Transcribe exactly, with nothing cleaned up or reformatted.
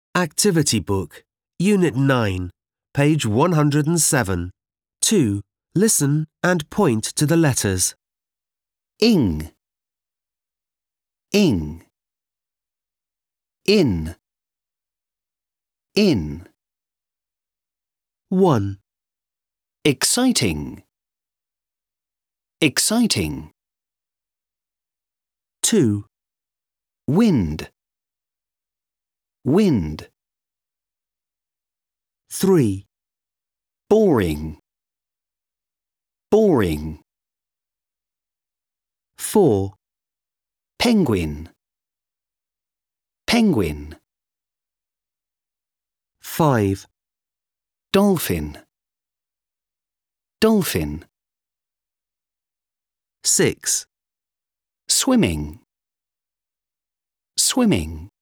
Activity Book, Unit nine, page one hundred seven. two. Listen and point to the letters. Ing, ing, in, in. one. Exciting, exciting. two. Wind, wind. three. Boring, boring. four. Penguin, penguin. five. Dolphin, dolphin. six. Swimming, swimming.